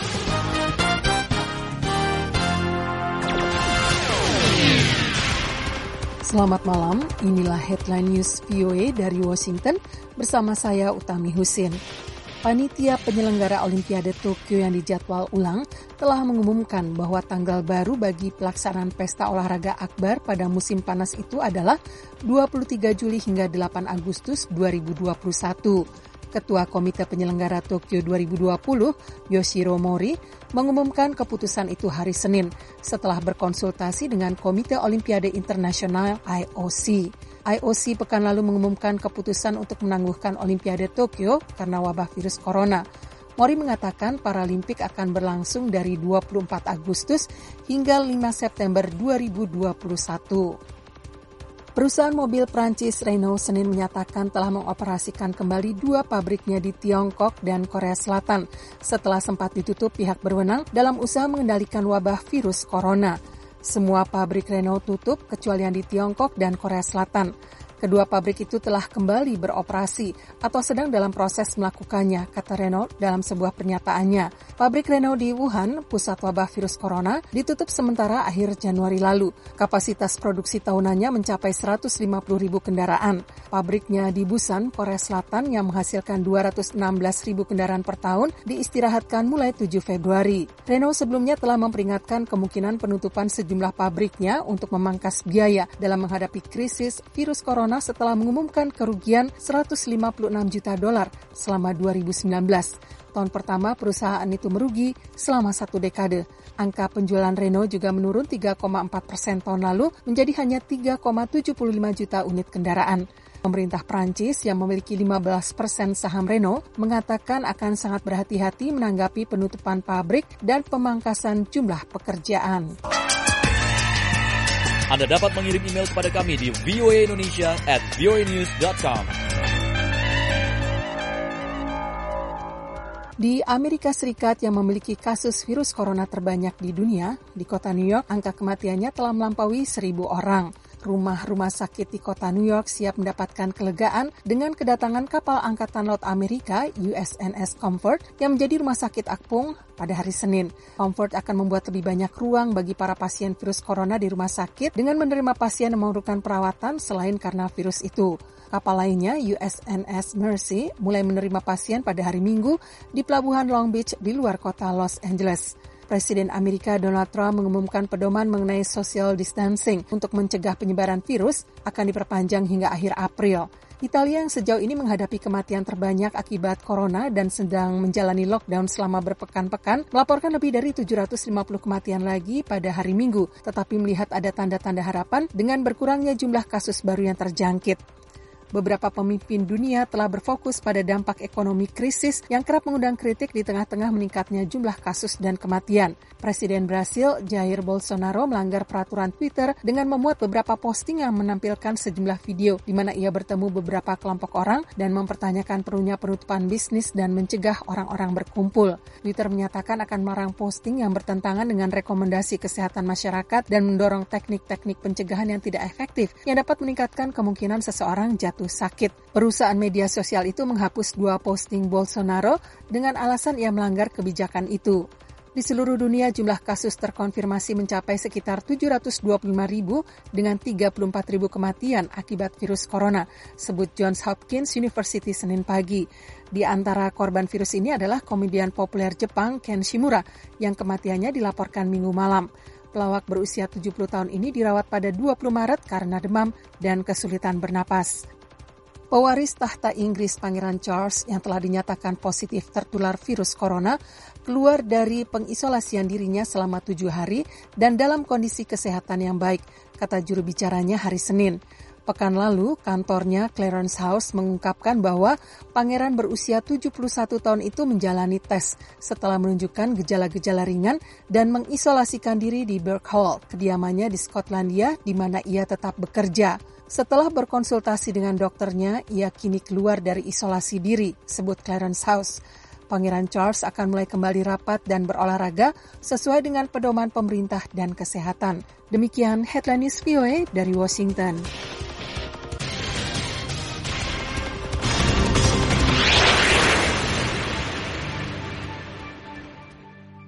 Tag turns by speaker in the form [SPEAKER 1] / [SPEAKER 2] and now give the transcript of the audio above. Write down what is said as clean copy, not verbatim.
[SPEAKER 1] Selamat malam, inilah Headline News VOA dari Washington bersama saya Utami Husin. Panitia penyelenggara Olimpiade Tokyo yang dijadwal ulang telah mengumumkan bahwa tanggal baru bagi pelaksanaan pesta olahraga akbar pada musim panas itu adalah 23 Juli hingga 8 Agustus 2021. Ketua Komite Penyelenggara Tokyo 2020, Yoshiro Mori, mengumumkan keputusan itu hari Senin setelah berkonsultasi dengan Komite Olimpiade Internasional IOC. IOC pekan lalu mengumumkan keputusan untuk menangguhkan Olimpiade Tokyo karena wabah virus corona. Mori mengatakan Paralimpik akan berlangsung dari 24 Agustus hingga 5 September 2021. Perusahaan mobil Prancis Renault Senin menyatakan telah mengoperasikan kembali 2 pabriknya di Tiongkok dan Korea Selatan setelah sempat ditutup pihak berwenang dalam usaha mengendalikan wabah virus corona. Semua pabrik Renault tutup kecuali yang di Tiongkok dan Korea Selatan. Kedua pabrik itu telah kembali beroperasi atau sedang dalam proses melakukannya, kata Renault dalam sebuah pernyataannya. Pabrik Renault di Wuhan, pusat wabah virus corona, ditutup sementara akhir Januari lalu. Kapasitas produksi tahunannya mencapai 150.000 kendaraan. Pabriknya di Busan, Korea Selatan yang menghasilkan 216.000 kendaraan per tahun diistirahatkan mulai 7 Februari. Renault sebelumnya telah memperingatkan kemungkinan penutupan sejumlah pabriknya untuk memangkas biaya dalam menghadapi krisis virus corona setelah mengumumkan kerugian $156 juta selama 2019. Tahun pertama perusahaan itu merugi selama 1 dekade. Angka penjualan Renault juga menurun 3,4% tahun lalu menjadi hanya 3,75 juta unit kendaraan. Pemerintah Prancis yang memiliki 15% saham Renault mengatakan akan sangat berhati-hati menanggapi penutupan pabrik dan pemangkasan jumlah pekerjaan.
[SPEAKER 2] Anda dapat mengirim email kepada kami di voaindonesia@voanews.com.
[SPEAKER 1] Di Amerika Serikat yang memiliki kasus virus corona terbanyak di dunia, di kota New York, angka kematiannya telah melampaui 1.000 orang. Rumah-rumah sakit di kota New York siap mendapatkan kelegaan dengan kedatangan kapal Angkatan Laut Amerika USNS Comfort yang menjadi rumah sakit apung pada hari Senin. Comfort akan membuat lebih banyak ruang bagi para pasien virus corona di rumah sakit dengan menerima pasien yang memerlukan perawatan selain karena virus itu. Kapal lainnya, USNS Mercy, mulai menerima pasien pada hari Minggu di pelabuhan Long Beach di luar kota Los Angeles. Presiden Amerika Donald Trump mengumumkan pedoman mengenai social distancing untuk mencegah penyebaran virus akan diperpanjang hingga akhir April. Italia yang sejauh ini menghadapi kematian terbanyak akibat corona dan sedang menjalani lockdown selama berpekan-pekan, melaporkan lebih dari 750 kematian lagi pada hari Minggu, tetapi melihat ada tanda-tanda harapan dengan berkurangnya jumlah kasus baru yang terjangkit. Beberapa pemimpin dunia telah berfokus pada dampak ekonomi krisis yang kerap mengundang kritik di tengah-tengah meningkatnya jumlah kasus dan kematian. Presiden Brasil, Jair Bolsonaro, melanggar peraturan Twitter dengan memuat beberapa posting yang menampilkan sejumlah video di mana ia bertemu beberapa kelompok orang dan mempertanyakan perlunya penutupan bisnis dan mencegah orang-orang berkumpul. Twitter menyatakan akan melarang posting yang bertentangan dengan rekomendasi kesehatan masyarakat dan mendorong teknik-teknik pencegahan yang tidak efektif yang dapat meningkatkan kemungkinan seseorang jatuh sakit. Perusahaan media sosial itu menghapus 2 posting Bolsonaro dengan alasan ia melanggar kebijakan itu. Di seluruh dunia jumlah kasus terkonfirmasi mencapai sekitar 725.000 dengan 34.000 kematian akibat virus corona, sebut Johns Hopkins University Senin pagi. Di antara korban virus ini adalah komedian populer Jepang Ken Shimura yang kematiannya dilaporkan Minggu malam. Pelawak berusia 70 tahun ini dirawat pada 20 Maret karena demam dan kesulitan bernapas. Pewaris tahta Inggris Pangeran Charles yang telah dinyatakan positif tertular virus corona keluar dari pengisolasian dirinya selama 7 hari dan dalam kondisi kesehatan yang baik, kata juru bicaranya hari Senin. Pekan lalu, kantornya Clarence House mengungkapkan bahwa pangeran berusia 71 tahun itu menjalani tes setelah menunjukkan gejala-gejala ringan dan mengisolasikan diri di Birk Hall, kediamannya di Skotlandia di mana ia tetap bekerja. Setelah berkonsultasi dengan dokternya, ia kini keluar dari isolasi diri, sebut Clarence House. Pangeran Charles akan mulai kembali rapat dan berolahraga sesuai dengan pedoman pemerintah dan kesehatan. Demikian Headline News VOA dari Washington.